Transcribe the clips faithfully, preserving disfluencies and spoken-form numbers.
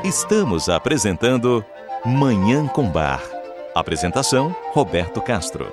Estamos apresentando Manhã com Bar. Apresentação, Roberto Castro.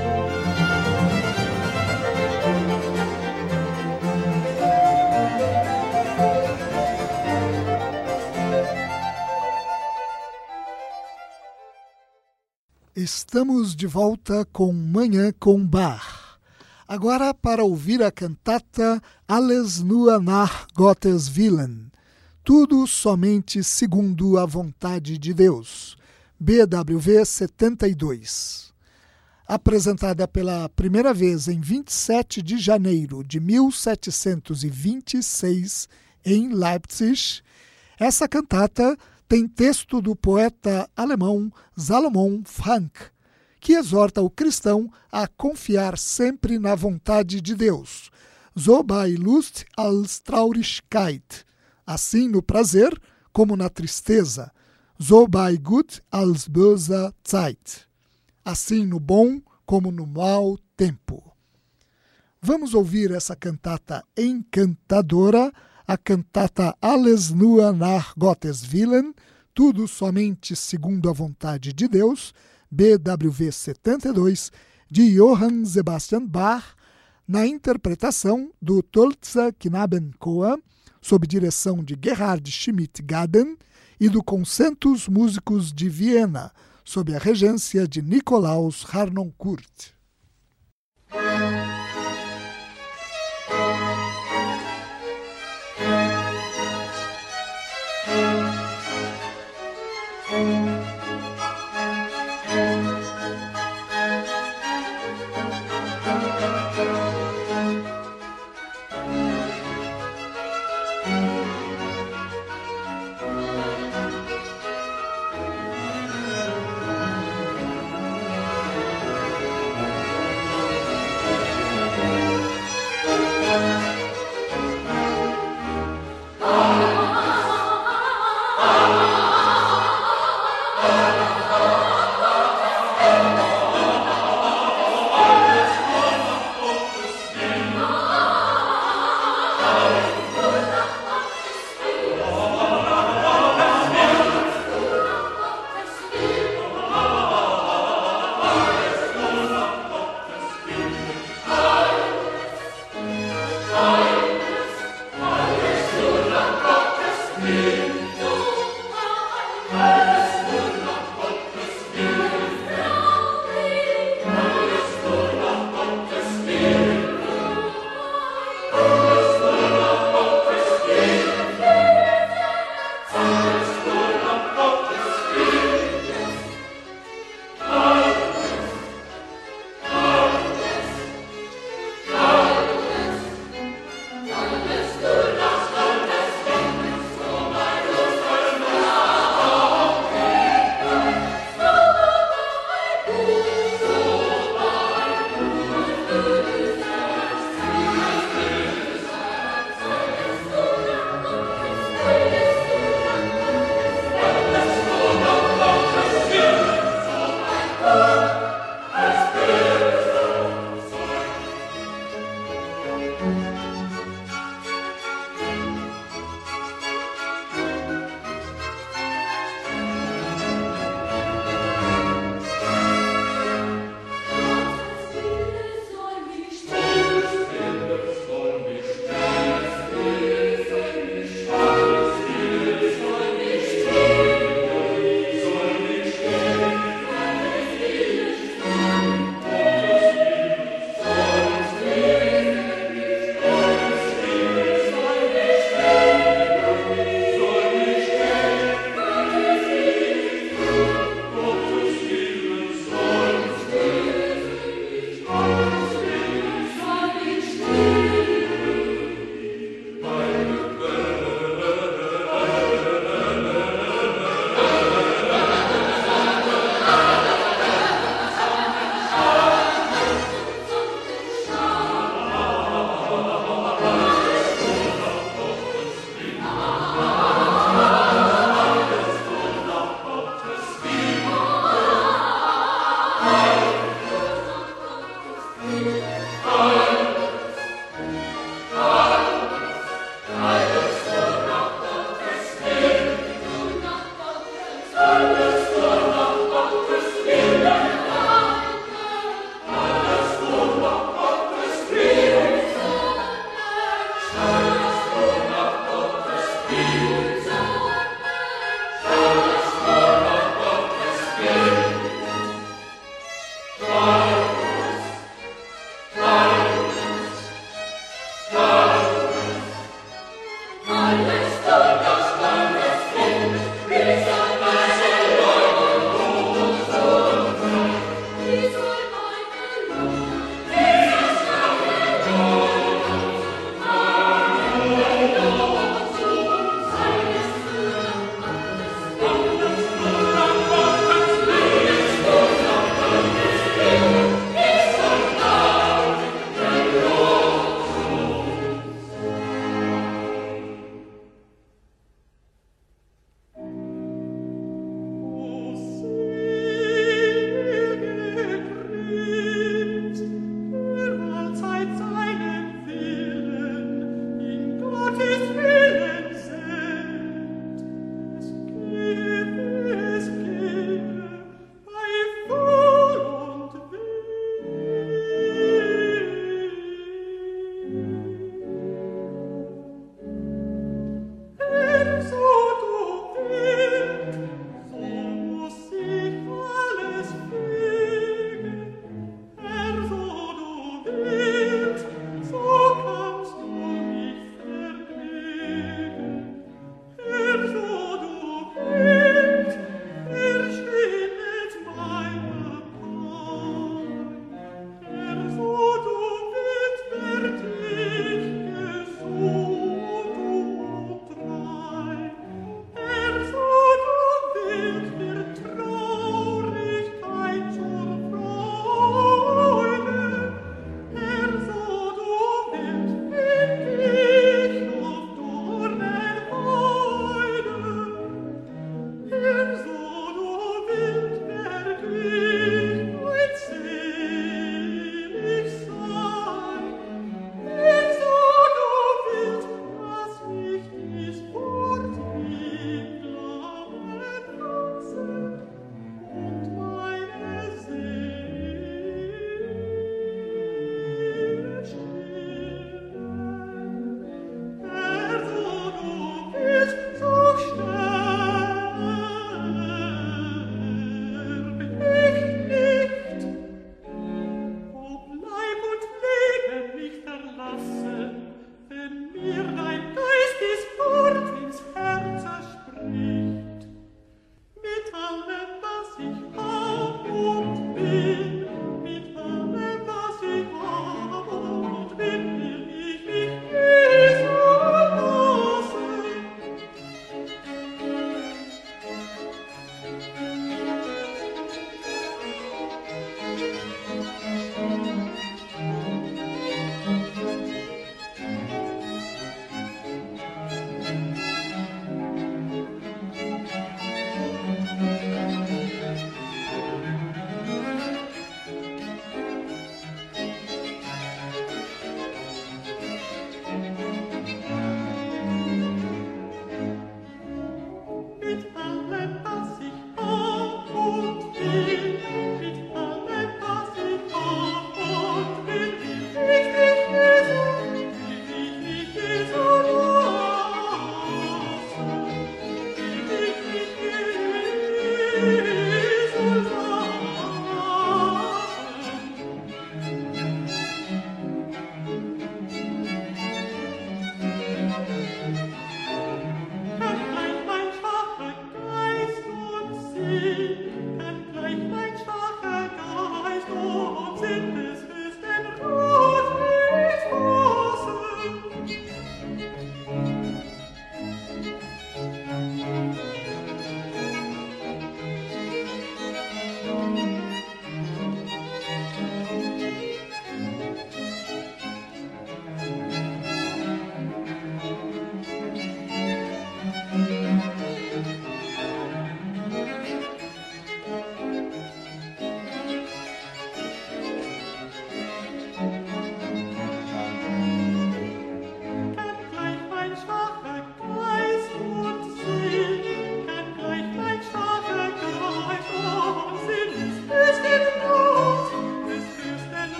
Estamos de volta com Manhã com Bar. Agora para ouvir a cantata Alles nur nach Gottes Willen. Tudo somente segundo a vontade de Deus. B W V setenta e dois. Apresentada pela primeira vez em vinte e sete de janeiro de mil setecentos e vinte e seis em Leipzig, essa cantata tem texto do poeta alemão Salomon Frank, que exorta o cristão a confiar sempre na vontade de Deus. So bei Lust als Traurigkeit. Assim no prazer como na tristeza. So bei gut als böser Zeit. Assim no bom como no mau tempo. Vamos ouvir essa cantata encantadora, a cantata Alles nur nach Gottes Willen, tudo somente segundo a vontade de Deus, B W V setenta e dois, de Johann Sebastian Bach, na interpretação do Tölzer Knabenchor, sob direção de Gerhard Schmidt-Gaden, e do Concentus Músicos de Viena, sob a regência de Nikolaus Harnoncourt.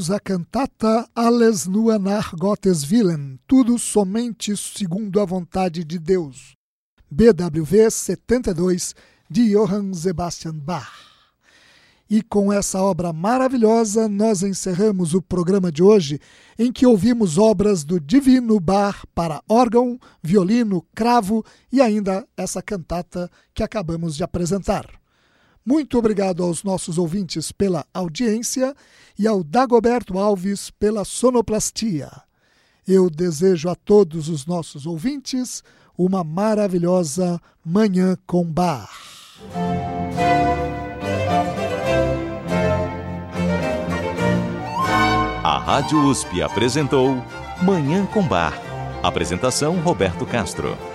ouvimos a cantata Alles nur nach Gottes Willen, tudo somente segundo a vontade de Deus, B W V setenta e dois, de Johann Sebastian Bach. E com essa obra maravilhosa, nós encerramos o programa de hoje, em que ouvimos obras do Divino Bach para órgão, violino, cravo e ainda essa cantata que acabamos de apresentar. Muito obrigado aos nossos ouvintes pela audiência e ao Dagoberto Alves pela sonoplastia. Eu desejo a todos os nossos ouvintes uma maravilhosa Manhã com Bach. A Rádio U S P apresentou Manhã com Bach. Apresentação Roberto Castro.